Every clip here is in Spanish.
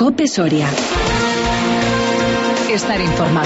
COPE Soria. Estar informado.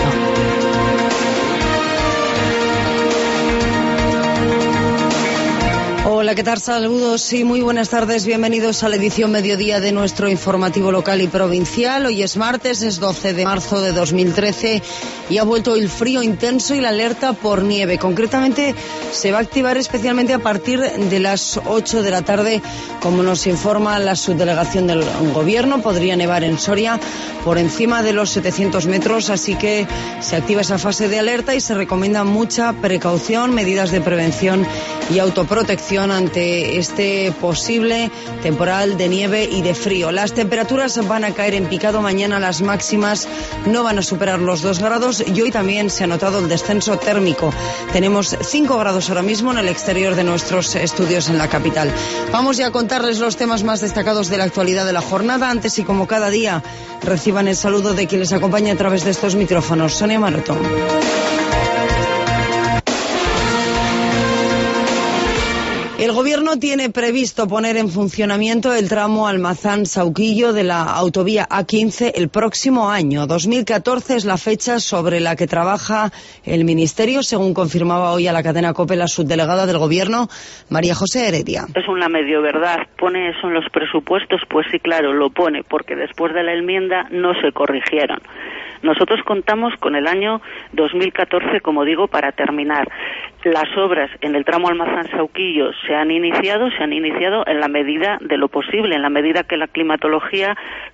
Hola, ¿qué tal? Saludos y muy buenas tardes. Bienvenidos a la edición mediodía de nuestro informativo local y provincial. Hoy es martes, es 12 de marzo de 2013 y ha vuelto el frío intenso y la alerta por nieve. Concretamente, se va a activar especialmente a partir de las 8 de la tarde, como nos informa la subdelegación del Gobierno. Podría nevar en Soria por encima de los 700 metros, así que se activa esa fase de alerta y se recomienda mucha precaución, medidas de prevención y autoprotección ante este posible temporal de nieve y de frío. Las temperaturas van a caer en picado. Mañana las máximas no van a superar los 2 grados y hoy también se ha notado el descenso térmico. Tenemos 5 grados ahora mismo en el exterior de nuestros estudios en la capital. Vamos ya a contarles los temas más destacados de la actualidad de la jornada. Antes y como cada día, reciban el saludo de quien les acompaña a través de estos micrófonos. Sonia Maroto. El Gobierno tiene previsto poner en funcionamiento el tramo Almazán-Sauquillo de la autovía A15 el próximo año. 2014 es la fecha sobre la que trabaja el Ministerio, según confirmaba hoy a la cadena COPE la subdelegada del Gobierno, María José Heredia. Es una medio verdad. ¿Pone eso en los presupuestos? Pues sí, claro, lo pone, porque después de la enmienda no se corrigieron. Nosotros contamos con el año 2014, como digo, para terminar. Las obras en el tramo Almazán-Sauquillo se han iniciado en la medida de lo posible, en la medida que la climatología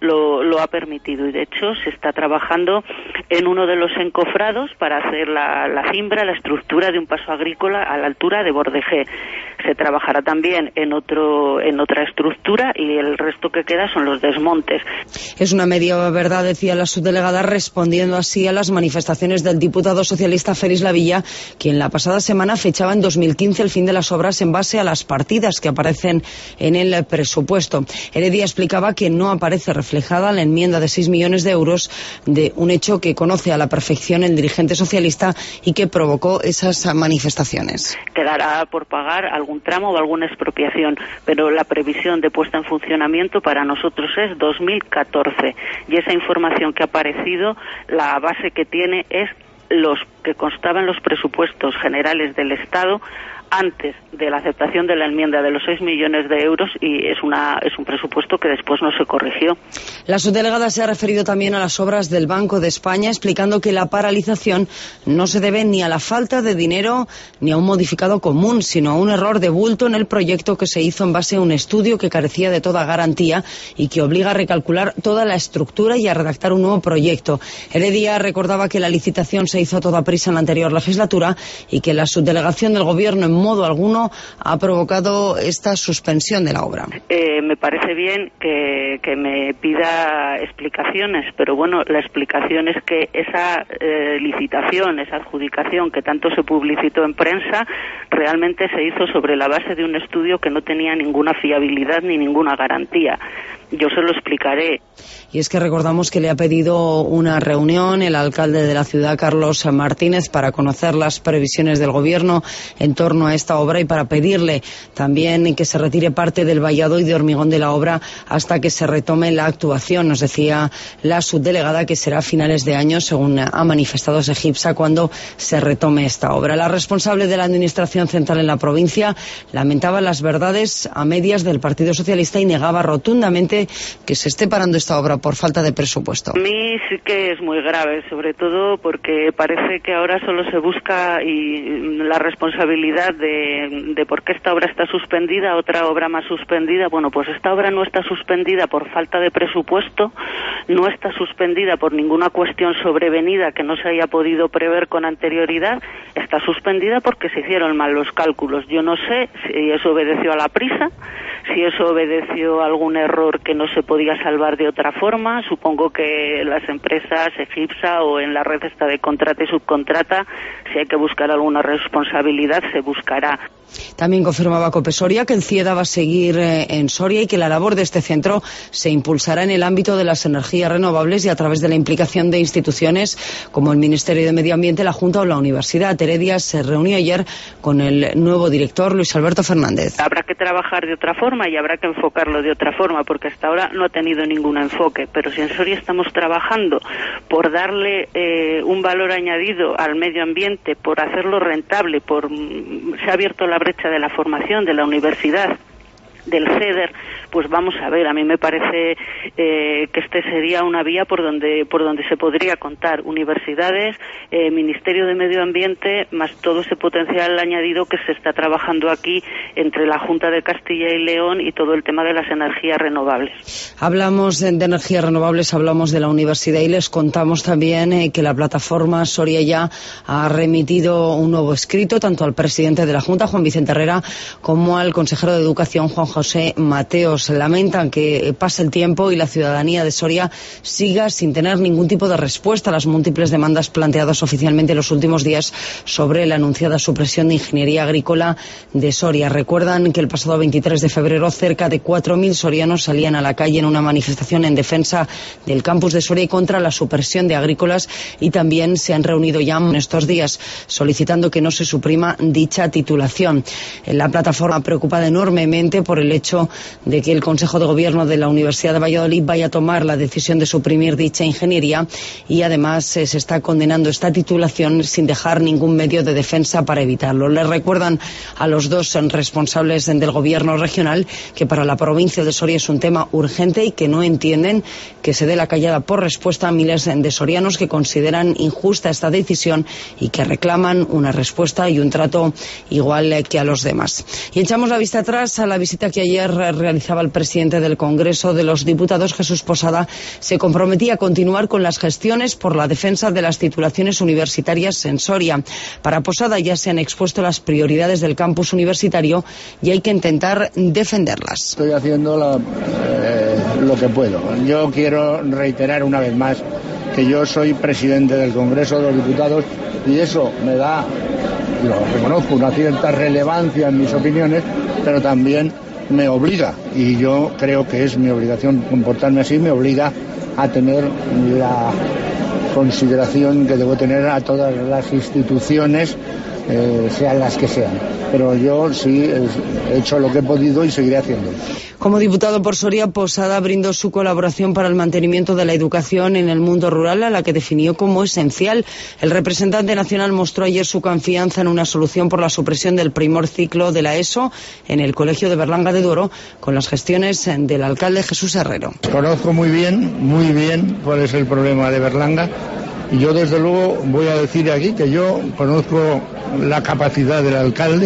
lo ha permitido. Y de hecho se está trabajando en uno de los encofrados para hacer la cimbra, la estructura de un paso agrícola a la altura de Bordejé. Se trabajará también en otra estructura y el resto que queda son los desmontes. Es una media verdad, decía la subdelegada, respondiendo así a las manifestaciones del diputado socialista Félix Lavilla, quien la pasada semana fechaba en 2015 el fin de las obras en base a las partidas que aparecen en el presupuesto. Heredia explicaba que no aparece reflejada la enmienda de 6 millones de euros, de un hecho que conoce a la perfección el dirigente socialista y que provocó esas manifestaciones. Quedará por pagar algún tramo o alguna expropiación, pero la previsión de puesta en funcionamiento para nosotros es 2014 y esa información que ha aparecido, la base que tiene es los que constaban los presupuestos generales del Estado antes de la aceptación de la enmienda de los 6 millones de euros y es un presupuesto que después no se corrigió. La subdelegada se ha referido también a las obras del Banco de España, explicando que la paralización no se debe ni a la falta de dinero ni a un modificado común, sino a un error de bulto en el proyecto que se hizo en base a un estudio que carecía de toda garantía y que obliga a recalcular toda la estructura y a redactar un nuevo proyecto. Heredia recordaba que la licitación se hizo a toda prisa en la anterior legislatura y que la subdelegación del Gobierno en modo alguno ha provocado esta suspensión de la obra. Me parece bien que me pida explicaciones, pero bueno, la explicación es que esa licitación, esa adjudicación que tanto se publicitó en prensa, realmente se hizo sobre la base de un estudio que no tenía ninguna fiabilidad ni ninguna garantía. Yo se lo explicaré. Y es que recordamos que le ha pedido una reunión el alcalde de la ciudad, Carlos Martínez, para conocer las previsiones del Gobierno en torno a esta obra y para pedirle también que se retire parte del vallado y de hormigón de la obra hasta que se retome la actuación. Nos decía la subdelegada que será a finales de año, según ha manifestado Segipsa, cuando se retome esta obra. La responsable de la Administración Central en la provincia lamentaba las verdades a medias del Partido Socialista y negaba rotundamente que se esté parando esta obra por falta de presupuesto. A mí sí que es muy grave, sobre todo porque parece que ahora solo se busca la responsabilidad de por qué esta obra está suspendida, otra obra más suspendida. Bueno, pues esta obra no está suspendida por falta de presupuesto, no está suspendida por ninguna cuestión sobrevenida que no se haya podido prever con anterioridad, está suspendida porque se hicieron mal los cálculos. Yo no sé si eso obedeció a la prisa, si eso obedeció a algún error que no se podía salvar de otra forma. Supongo que las empresas, Egipsa o en la red esta de contrata y subcontrata, si hay que buscar alguna responsabilidad, se buscará. También confirmaba COPE Soria que el CIEDA va a seguir en Soria y que la labor de este centro se impulsará en el ámbito de las energías renovables y a través de la implicación de instituciones como el Ministerio de Medio Ambiente, la Junta o la Universidad. Heredia se reunió ayer con el nuevo director, Luis Alberto Fernández. Habrá que trabajar de otra forma. forma y habrá que enfocarlo de otra forma, porque hasta ahora no ha tenido ningún enfoque. Pero si en Soria estamos trabajando por darle un valor añadido al medio ambiente, por hacerlo rentable, se ha abierto la brecha de la formación, de la universidad, del CEDER, pues vamos a ver, a mí me parece que este sería una vía por donde se podría contar universidades, Ministerio de Medio Ambiente, más todo ese potencial añadido que se está trabajando aquí entre la Junta de Castilla y León y todo el tema de las energías renovables. Hablamos de energías renovables, hablamos de la universidad y les contamos también que la plataforma Soria ya ha remitido un nuevo escrito tanto al presidente de la Junta, Juan Vicente Herrera, como al consejero de Educación, Juan José Mateos. Lamentan que pase el tiempo y la ciudadanía de Soria siga sin tener ningún tipo de respuesta a las múltiples demandas planteadas oficialmente en los últimos días sobre la anunciada supresión de Ingeniería Agrícola de Soria. Recuerdan que el pasado 23 de febrero cerca de 4.000 sorianos salían a la calle en una manifestación en defensa del campus de Soria y contra la supresión de Agrícolas, y también se han reunido ya en estos días solicitando que no se suprima dicha titulación. La plataforma preocupada enormemente por el hecho de que el Consejo de Gobierno de la Universidad de Valladolid vaya a tomar la decisión de suprimir dicha ingeniería, y además se está condenando esta titulación sin dejar ningún medio de defensa para evitarlo. Les recuerdan a los dos responsables del Gobierno regional que para la provincia de Soria es un tema urgente y que no entienden que se dé la callada por respuesta a miles de sorianos que consideran injusta esta decisión y que reclaman una respuesta y un trato igual que a los demás. Y echamos la vista atrás a la visita que ayer realizaba el presidente del Congreso de los Diputados, Jesús Posada. Se comprometía a continuar con las gestiones por la defensa de las titulaciones universitarias en Soria. Para Posada ya se han expuesto las prioridades del campus universitario y hay que intentar defenderlas. Estoy haciendo lo que puedo. Yo quiero reiterar una vez más que yo soy presidente del Congreso de los Diputados y eso me da, lo reconozco, una cierta relevancia en mis opiniones, pero también me obliga, y yo creo que es mi obligación comportarme así, me obliga a tener la consideración que debo tener a todas las instituciones, sean las que sean. Pero yo sí he hecho lo que he podido y seguiré haciéndolo. Como diputado por Soria, Posada brindó su colaboración para el mantenimiento de la educación en el mundo rural, a la que definió como esencial. El representante nacional mostró ayer su confianza en una solución por la supresión del primer ciclo de la ESO en el Colegio de Berlanga de Duero, con las gestiones del alcalde Jesús Herrero. Conozco muy bien cuál es el problema de Berlanga. Y yo, desde luego, voy a decir aquí que yo conozco la capacidad del alcalde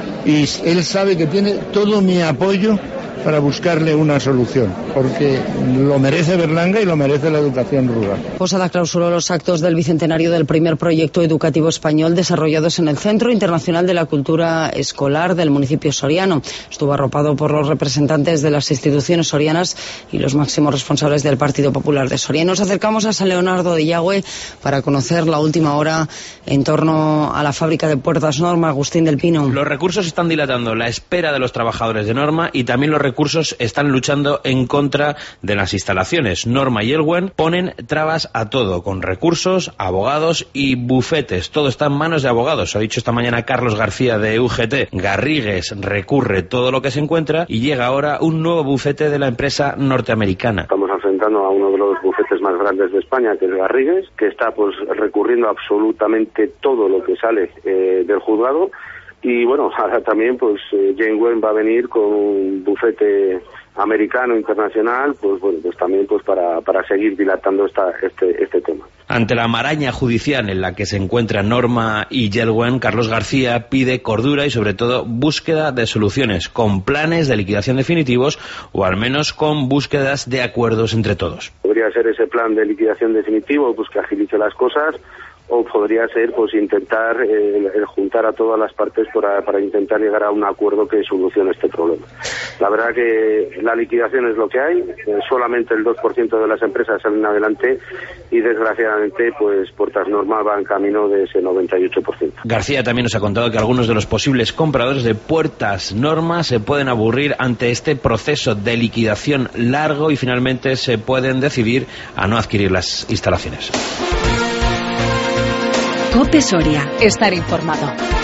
y él sabe que tiene todo mi apoyo para buscarle una solución, porque lo merece Berlanga y lo merece la educación rural. Posada clausuró los actos del bicentenario del primer proyecto educativo español desarrollados en el Centro Internacional de la Cultura Escolar del municipio soriano. Estuvo arropado por los representantes de las instituciones sorianas y los máximos responsables del Partido Popular de Soria. Nos acercamos a San Leonardo de Yagüe para conocer la última hora en torno a la fábrica de puertas Norma. Agustín del Pino. Los recursos están dilatando la espera de los trabajadores de Norma y también los recursos están luchando en contra de las instalaciones. Norma y Elwen ponen trabas a todo, con recursos, abogados y bufetes. Todo está en manos de abogados. Ha dicho esta mañana Carlos García de UGT. Garrigues recurre todo lo que se encuentra y llega ahora un nuevo bufete de la empresa norteamericana. Estamos enfrentando a uno de los bufetes más grandes de España, que es Garrigues, que está pues recurriendo absolutamente todo lo que sale del juzgado. Y bueno, ahora también pues Jane Wen va a venir con un bufete americano internacional, pues bueno, pues también pues para seguir dilatando este tema. Ante la maraña judicial en la que se encuentran Norma y Yelwen, Carlos García pide cordura y sobre todo búsqueda de soluciones, con planes de liquidación definitivos o al menos con búsquedas de acuerdos entre todos. Podría ser ese plan de liquidación definitivo, pues que agilice las cosas, o podría ser pues intentar juntar a todas las partes para intentar llegar a un acuerdo que solucione este problema. La verdad que la liquidación es lo que hay, solamente el 2% de las empresas salen adelante y desgraciadamente pues Puertas Norma va en camino de ese 98%. García también nos ha contado que algunos de los posibles compradores de Puertas Norma se pueden aburrir ante este proceso de liquidación largo y finalmente se pueden decidir a no adquirir las instalaciones. COPE Soria. Estar informado.